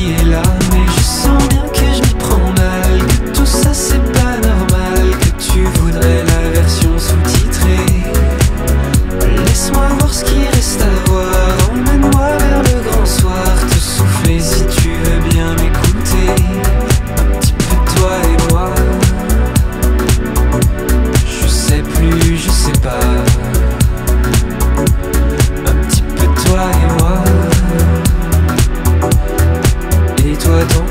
qui est là, mais je sens bien que je m'y prends mal, que tout ça c'est pas normal, que tu voudrais la version sous-titrée. Laisse-moi voir ce qui reste à voir, emmène-moi vers le grand soir, te souffler si tu veux bien m'écouter. Un petit peu toi et moi, je sais plus, je sais pas. Un petit peu toi et moi, et toi dans